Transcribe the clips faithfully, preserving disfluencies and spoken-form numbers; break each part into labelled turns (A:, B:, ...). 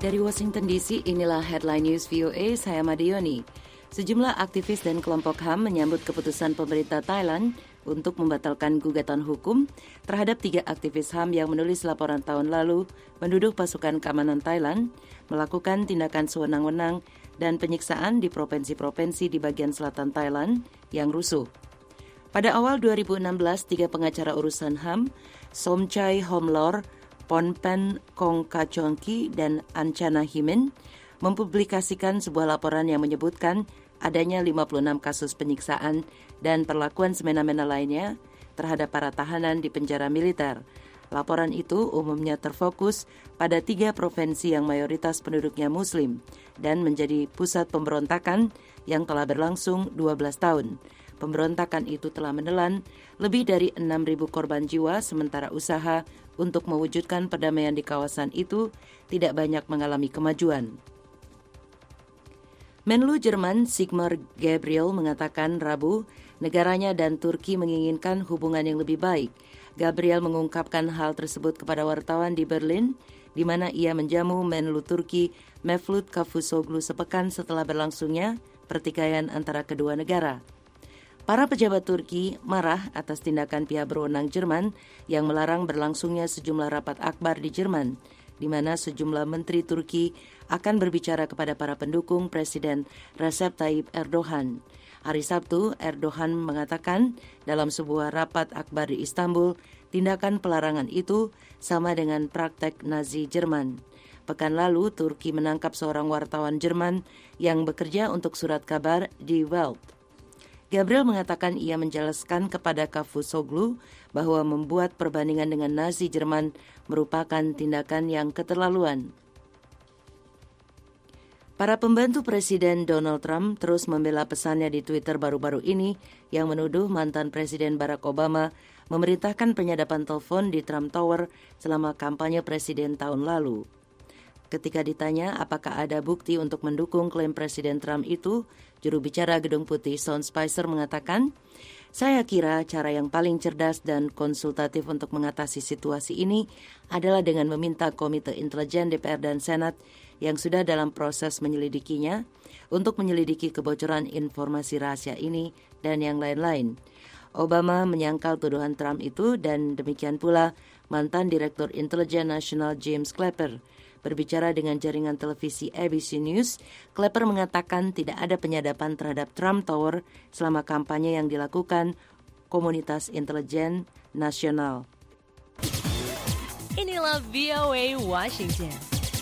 A: Dari Washington D C, inilah Headline News V O A, saya Madioni. Sejumlah aktivis dan kelompok H A M menyambut keputusan pemerintah Thailand untuk membatalkan gugatan hukum terhadap tiga aktivis H A M yang menulis laporan tahun lalu menuduh pasukan keamanan Thailand melakukan tindakan sewenang-wenang dan penyiksaan di provinsi-provinsi di bagian selatan Thailand yang rusuh. Pada awal dua ribu enam belas, tiga pengacara urusan H A M, Somchai Homlor, Ponpen Kongkachongki, dan Ancana Himin, mempublikasikan sebuah laporan yang menyebutkan adanya lima puluh enam kasus penyiksaan dan perlakuan semena-mena lainnya terhadap para tahanan di penjara militer. Laporan itu umumnya terfokus pada tiga provinsi yang mayoritas penduduknya Muslim dan menjadi pusat pemberontakan yang telah berlangsung dua belas tahun. Pemberontakan itu telah menelan lebih dari enam ribu korban jiwa, sementara usaha untuk mewujudkan perdamaian di kawasan itu tidak banyak mengalami kemajuan. Menlu Jerman Sigmar Gabriel mengatakan Rabu, negaranya dan Turki menginginkan hubungan yang lebih baik. Gabriel mengungkapkan hal tersebut kepada wartawan di Berlin, di mana ia menjamu Menlu Turki Mevlut Cavusoglu sepekan setelah berlangsungnya pertikaian antara kedua negara. Para pejabat Turki marah atas tindakan pihak berwenang Jerman yang melarang berlangsungnya sejumlah rapat akbar di Jerman, di mana sejumlah menteri Turki akan berbicara kepada para pendukung Presiden Recep Tayyip Erdogan. Hari Sabtu, Erdogan mengatakan dalam sebuah rapat akbar di Istanbul, tindakan pelarangan itu sama dengan praktek Nazi Jerman. Pekan lalu, Turki menangkap seorang wartawan Jerman yang bekerja untuk surat kabar Die Welt. Gabriel mengatakan ia menjelaskan kepada Cavusoglu bahwa membuat perbandingan dengan Nazi Jerman merupakan tindakan yang keterlaluan. Para pembantu Presiden Donald Trump terus membela pesannya di Twitter baru-baru ini yang menuduh mantan Presiden Barack Obama memerintahkan penyadapan telepon di Trump Tower selama kampanye Presiden tahun lalu. Ketika ditanya apakah ada bukti untuk mendukung klaim Presiden Trump itu, juru bicara Gedung Putih Sean Spicer mengatakan, "Saya kira cara yang paling cerdas dan konsultatif untuk mengatasi situasi ini adalah dengan meminta Komite Intelijen D P R dan Senat yang sudah dalam proses menyelidikinya untuk menyelidiki kebocoran informasi rahasia ini dan yang lain-lain." Obama menyangkal tuduhan Trump itu dan demikian pula mantan Direktur Intelijen Nasional James Clapper. Berbicara dengan jaringan televisi A B C News, Clapper mengatakan tidak ada penyadapan terhadap Trump Tower selama kampanye yang dilakukan Komunitas Intelijen Nasional.
B: Inilah V O A Washington.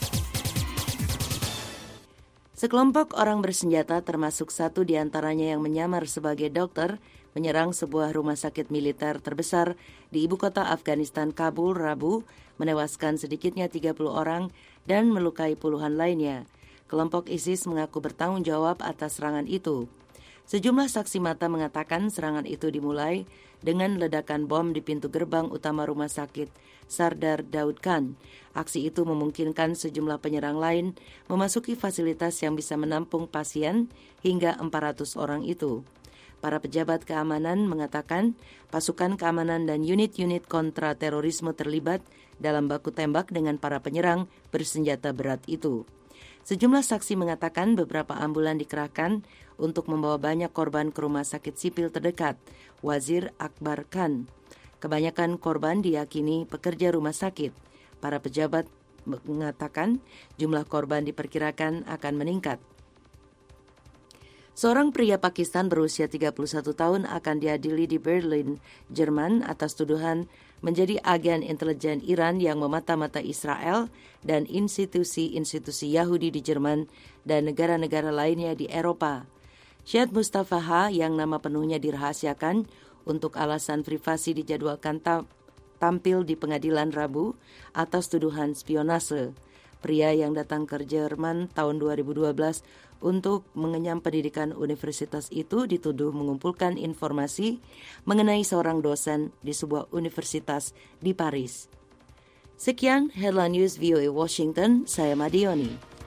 A: Sekelompok orang bersenjata termasuk satu di antaranya yang menyamar sebagai dokter menyerang sebuah rumah sakit militer terbesar di ibu kota Afghanistan, Kabul, Rabu, menewaskan sedikitnya tiga puluh orang dan melukai puluhan lainnya. Kelompok ISIS mengaku bertanggung jawab atas serangan itu. Sejumlah saksi mata mengatakan serangan itu dimulai dengan ledakan bom di pintu gerbang utama rumah sakit Sardar Daud Khan. Aksi itu memungkinkan sejumlah penyerang lain memasuki fasilitas yang bisa menampung pasien hingga empat ratus orang itu. Para pejabat keamanan mengatakan pasukan keamanan dan unit-unit kontra terorisme terlibat dalam baku tembak dengan para penyerang bersenjata berat itu. Sejumlah saksi mengatakan beberapa ambulan dikerahkan untuk membawa banyak korban ke rumah sakit sipil terdekat, Wazir Akbar Khan. Kebanyakan korban diyakini pekerja rumah sakit. Para pejabat mengatakan jumlah korban diperkirakan akan meningkat. Seorang pria Pakistan berusia tiga puluh satu tahun akan diadili di Berlin, Jerman atas tuduhan menjadi agen intelijen Iran yang memata-matai Israel dan institusi-institusi Yahudi di Jerman dan negara-negara lainnya di Eropa. Syed Mustafa H. yang nama penuhnya dirahasiakan untuk alasan privasi dijadwalkan ta- tampil di pengadilan Rabu atas tuduhan spionase. Pria yang datang ke Jerman tahun dua ribu dua belas untuk mengenyam pendidikan universitas itu dituduh mengumpulkan informasi mengenai seorang dosen di sebuah universitas di Paris. Sekian Headline News V O A Washington, saya Madioni.